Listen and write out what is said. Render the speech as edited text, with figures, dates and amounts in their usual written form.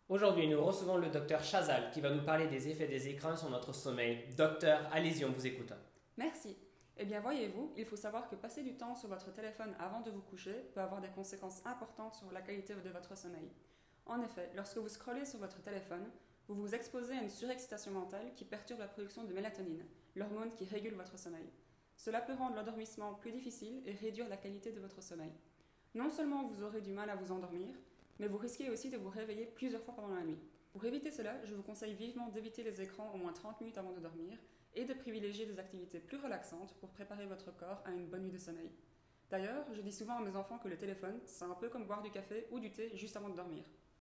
Aujourd'hui, nous recevons le docteur Chazal qui va nous parler des effets des écrans sur notre sommeil. Docteur, allez-y, on vous écoute. Merci. Eh bien, voyez-vous, il faut savoir que passer du temps sur votre téléphone avant de vous coucher peut avoir des conséquences importantes sur la qualité de votre sommeil. En effet, lorsque vous scrollez sur votre téléphone, vous vous exposez à une surexcitation mentale qui perturbe la production de mélatonine, l'hormone qui régule votre sommeil. Cela peut rendre l'endormissement plus difficile et réduire la qualité de votre sommeil. Non seulement vous aurez du mal à vous endormir, mais vous risquez aussi de vous réveiller plusieurs fois pendant la nuit. Pour éviter cela, je vous conseille vivement d'éviter les écrans au moins 30 minutes avant de dormir et de privilégier des activités plus relaxantes pour préparer votre corps à une bonne nuit de sommeil. D'ailleurs, je dis souvent à mes enfants que le téléphone, c'est un peu comme boire du café ou du thé juste avant de dormir.